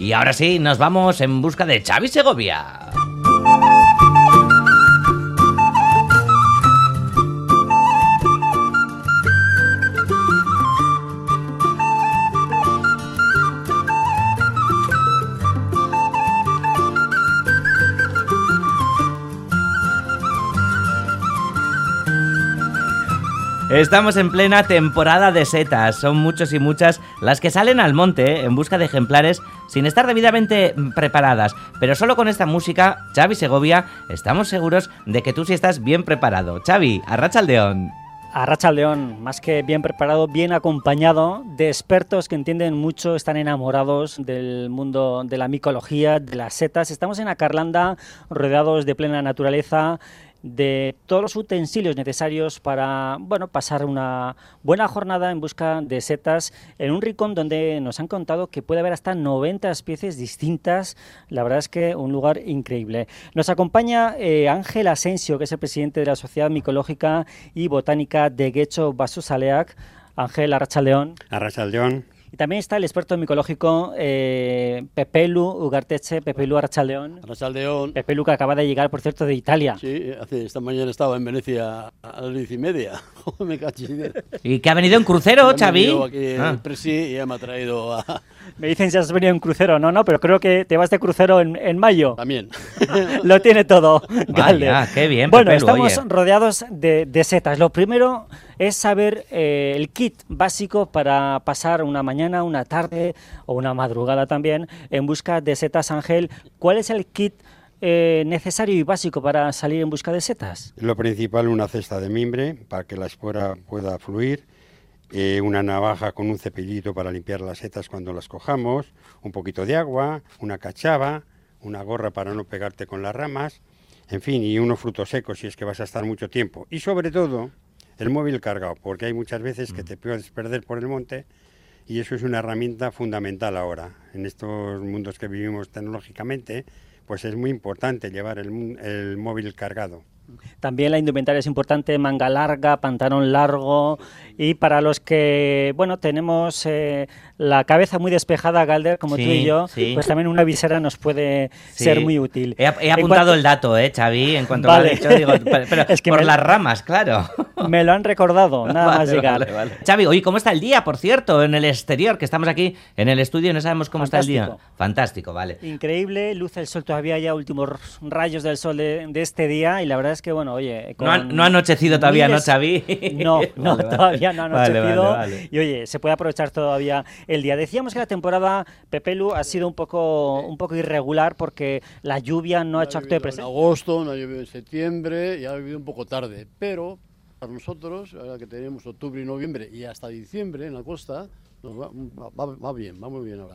Y ahora sí, nos vamos en busca de Xavi Segovia. Estamos en plena temporada de setas, son muchos y muchas las que salen al monte en busca de ejemplares sin estar debidamente preparadas, pero solo con esta música, Xavi Segovia, estamos seguros de que tú sí estás bien preparado. Xavi, arratsaldeon. Arratsaldeon, más que bien preparado, bien acompañado de expertos que entienden mucho, están enamorados del mundo de la micología, de las setas. Estamos en Acarlanda, rodeados de plena naturaleza, de todos los utensilios necesarios para pasar una buena jornada en busca de setas en un rincón donde nos han contado que puede haber hasta 90 especies distintas. La verdad es que un lugar increíble. Nos acompaña Ángel Asensio, que es el presidente de la Sociedad Micológica y Botánica de Getxo Baso-Zaleak. Ángel, arratsaldeon. Arratsaldeon. Y también está el experto micológico Pepelu Ugarteche. Pepelu, arratsaldeon. Arratsaldeon. Pepelu, que acaba de llegar, por cierto, de Italia. Sí, esta mañana estaba en Venecia a las 10:30. Me cachis. ¿Y que ha venido en crucero, Xavi? Aquí el presi y ya me ha traído a... Me dicen si has venido en crucero. No, pero creo que te vas de crucero en mayo. También. Lo tiene todo. Vaya, qué bien, Bueno, Pepelu, estamos oye. rodeados de setas. Lo primero es saber el kit básico para pasar una mañana, una tarde o una madrugada también en busca de setas. Ángel, ¿cuál es el kit necesario y básico para salir en busca de setas? Lo principal, una cesta de mimbre para que la espora pueda fluir, una navaja con un cepillito para limpiar las setas cuando las cojamos, un poquito de agua, una cachava, una gorra para no pegarte con las ramas, en fin, y unos frutos secos si es que vas a estar mucho tiempo. Y sobre todo, el móvil cargado, porque hay muchas veces que te puedes perder por el monte y eso es una herramienta fundamental ahora. En estos mundos que vivimos tecnológicamente, pues es muy importante llevar el móvil cargado. También la indumentaria es importante, manga larga, pantalón largo, y para los que, tenemos la cabeza muy despejada, Galder, como tú y yo, pues también una visera nos puede ser muy útil. He apuntado el dato, Xavi, en cuanto Vale. lo he dicho, digo, pero es que por las ramas, claro. Me lo han recordado, nada más llegar. Vale. Xavi, oye, ¿cómo está el día, por cierto, en el exterior? Que estamos aquí en el estudio y no sabemos cómo está el día. Fantástico, vale. Increíble, luce el sol todavía, ya últimos rayos del sol de este día, y la verdad es que, oye... No ha anochecido todavía, ¿no, Xavi? No, todavía no ha anochecido. Vale. Y oye, se puede aprovechar todavía el día. Decíamos que la temporada, Pepelu, ha sido un poco irregular porque la lluvia no ha hecho acto de presencia. En agosto, no ha llovido en septiembre y ha llovido un poco tarde, pero para nosotros, ahora que tenemos octubre y noviembre y hasta diciembre en la costa, nos va bien, va muy bien ahora.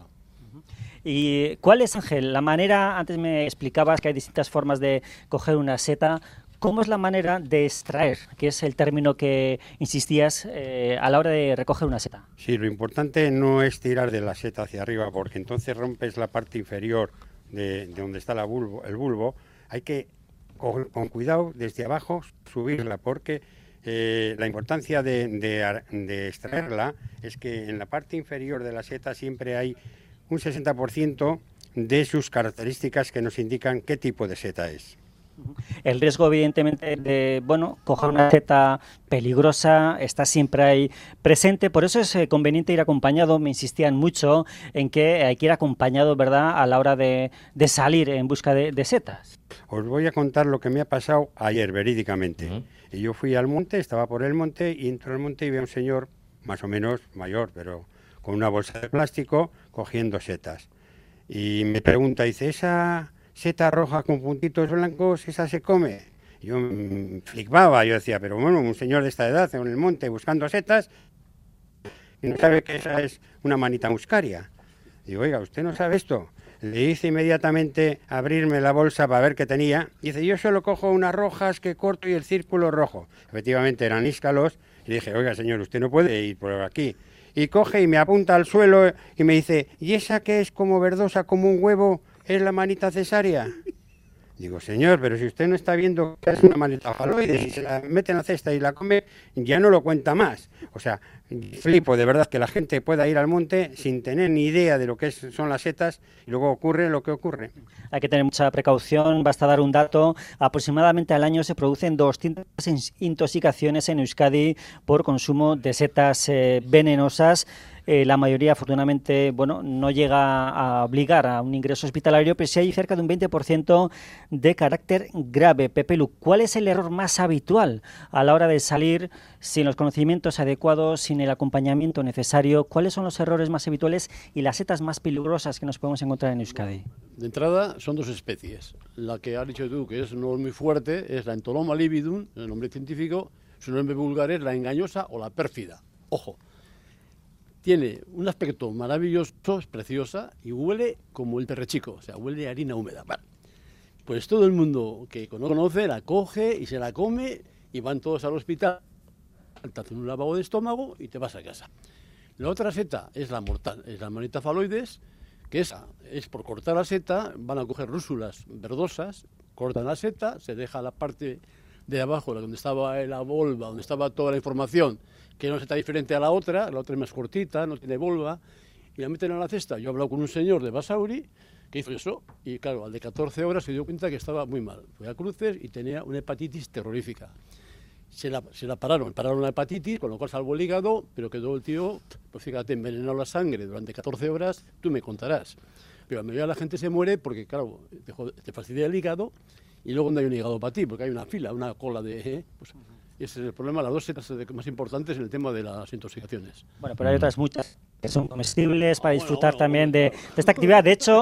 ¿Y cuál es, Ángel, la manera? Antes me explicabas que hay distintas formas de coger una seta. ¿Cómo es la manera de extraer, que es el término que insistías a la hora de recoger una seta? Sí, lo importante no es tirar de la seta hacia arriba, porque entonces rompes la parte inferior de donde está el bulbo. Hay que, con cuidado, desde abajo, subirla, porque la importancia de extraerla es que en la parte inferior de la seta siempre hay un 60% de sus características que nos indican qué tipo de seta es. El riesgo, evidentemente, de coger una seta peligrosa está siempre ahí presente. Por eso es conveniente ir acompañado. Me insistían mucho en que hay que ir acompañado, ¿verdad?, a la hora de salir en busca de setas. Os voy a contar lo que me ha pasado ayer, verídicamente. Y yo fui al monte, estaba por el monte, y entro al monte y veo a un señor, más o menos mayor, pero con una bolsa de plástico, cogiendo setas. Y me pregunta, dice, ¿esa seta roja con puntitos blancos, esa se come? Yo flipaba, yo decía, pero bueno, un señor de esta edad en el monte buscando setas y no sabe que esa es una manita muscaria. Digo, oiga, ¿usted no sabe esto? Le hice inmediatamente abrirme la bolsa para ver qué tenía. Dice, yo solo cojo unas rojas que corto y el círculo rojo. Efectivamente eran íscalos. Y dije, oiga, señor, usted no puede ir por aquí. Y coge y me apunta al suelo y me dice, ¿y esa que es como verdosa como un huevo es la manita cesárea? Digo, señor, pero si usted no está viendo que es una maleta faloide, si se la mete en la cesta y la come, ya no lo cuenta más. O sea, flipo de verdad que la gente pueda ir al monte sin tener ni idea de lo que son las setas y luego ocurre lo que ocurre. Hay que tener mucha precaución, basta dar un dato. Aproximadamente al año se producen 200 intoxicaciones en Euskadi por consumo de setas venenosas. La mayoría, afortunadamente, bueno, no llega a obligar a un ingreso hospitalario, pero sí hay cerca de un 20% de carácter grave. Pepe Lu, ¿cuál es el error más habitual a la hora de salir sin los conocimientos adecuados, sin el acompañamiento necesario? ¿Cuáles son los errores más habituales y las setas más peligrosas que nos podemos encontrar en Euskadi? De entrada, son 2 especies. La que has dicho tú, que es no muy fuerte, es la Entoloma lividum, el nombre científico. Su nombre vulgar es la engañosa o la pérfida. Ojo. Tiene un aspecto maravilloso, es preciosa y huele como el perrechico, o sea, huele a harina húmeda. Vale. Pues todo el mundo que conoce la coge y se la come y van todos al hospital, te hacen un lavado de estómago y te vas a casa. La otra seta es la mortal, es la Amanita phalloides, que esa es por cortar la seta, van a coger rúsulas verdosas, cortan la seta, se deja la parte de abajo, donde estaba la volva, donde estaba toda la información, que no está diferente a la otra es más cortita, no tiene volva, y la meten a la cesta. Yo he hablado con un señor de Basauri que hizo eso, y claro, al de 14 horas se dio cuenta que estaba muy mal. Fue a cruces y tenía una hepatitis terrorífica. Se la pararon la hepatitis, con lo cual salvó el hígado, pero quedó el tío, pues fíjate, envenenado la sangre durante 14 horas, tú me contarás. Pero a la mayoría de la gente se muere porque, claro, te fastidia el hígado, y luego no hay un hígado para ti, porque hay una fila, una cola de... pues, ese es el problema, las 2 setas más importantes en el tema de las intoxicaciones. Bueno, pero hay otras muchas que son comestibles para disfrutar también de esta actividad. De hecho,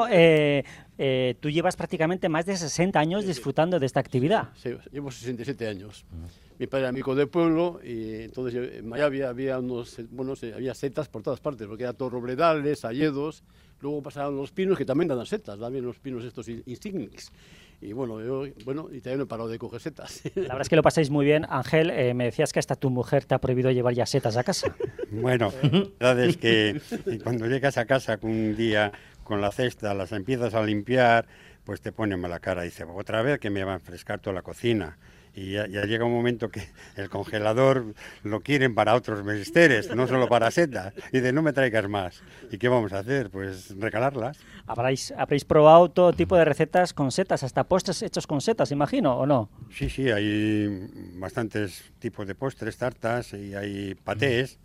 tú llevas prácticamente más de 60 años disfrutando de esta actividad. Sí, llevo 67 años. Mi padre era amigo del pueblo y entonces en Mayavi había había setas por todas partes, porque eran todos robledales, hayedos. Luego pasaban los pinos, que también dan setas, también los pinos estos insignis. Y bueno, y también no he parado de coger setas. La verdad es que lo pasáis muy bien. Ángel, me decías que hasta tu mujer te ha prohibido llevar ya setas a casa. Bueno, la verdad es que cuando llegas a casa un día con la cesta, las empiezas a limpiar, pues te pone mala cara. Dice, otra vez que me va a enfrescar toda la cocina. Y ya llega un momento que el congelador lo quieren para otros menesteres, no solo para setas. Y dice, no me traigas más. ¿Y qué vamos a hacer? Pues regalarlas. Habréis probado todo tipo de recetas con setas, hasta postres hechos con setas, imagino, ¿o no? Sí, hay bastantes tipos de postres, tartas, y hay patés.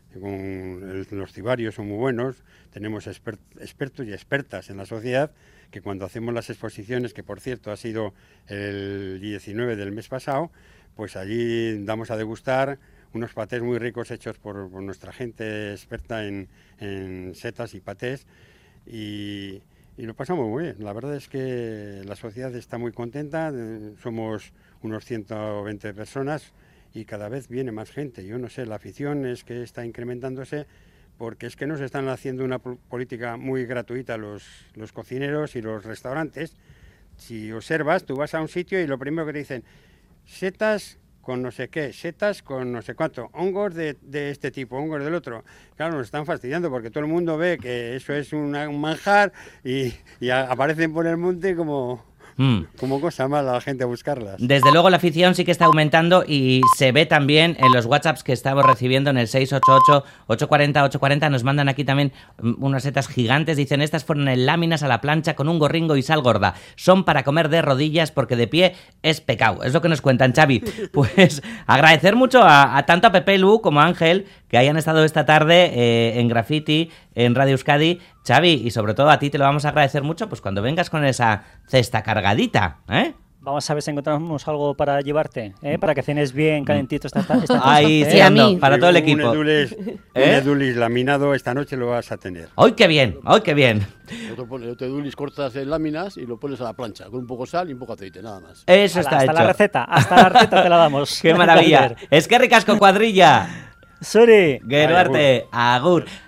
Los cibarios son muy buenos. Tenemos expertos y expertas en la sociedad que cuando hacemos las exposiciones, que por cierto ha sido el 19 del mes pasado, pues allí damos a degustar unos patés muy ricos hechos por nuestra gente experta en setas y patés, y lo pasamos muy bien. La verdad es que la sociedad está muy contenta, somos unos 120 personas y cada vez viene más gente. Yo no sé, la afición es que está incrementándose, porque es que nos están haciendo una política muy gratuita los cocineros y los restaurantes. Si observas, tú vas a un sitio y lo primero que te dicen, setas con no sé qué, setas con no sé cuánto, hongos de este tipo, hongos del otro. Claro, nos están fastidiando porque todo el mundo ve que eso es un manjar y aparecen por el monte como cosa mala a la gente a buscarlas. Desde luego la afición sí que está aumentando y se ve también en los WhatsApps que estamos recibiendo en el 688-840-840. Nos mandan aquí también unas setas gigantes. Dicen, estas fueron en láminas a la plancha con un gorringo y sal gorda. Son para comer de rodillas porque de pie es pecado. Es lo que nos cuentan, Xavi. Pues agradecer mucho a tanto a Pepe Lu como a Ángel que hayan estado esta tarde en Graffiti, en Radio Euskadi. Xavi, y sobre todo a ti te lo vamos a agradecer mucho pues cuando vengas con esa cesta cargadita, ¿eh? Vamos a ver si encontramos algo para llevarte, para que cenes bien calentito esta noche. Ahí, sí, para todo el equipo. Un edulis laminado esta noche lo vas a tener. ¡Ay, qué bien! ¡Ay, qué bien! Otro edulis cortas en láminas y lo pones a la plancha, con un poco de sal y un poco de aceite, nada más. Eso está hecho. Hasta la receta te la damos. ¡Qué maravilla! Es que ricasco, cuadrilla. Suri. Geruarte, agur.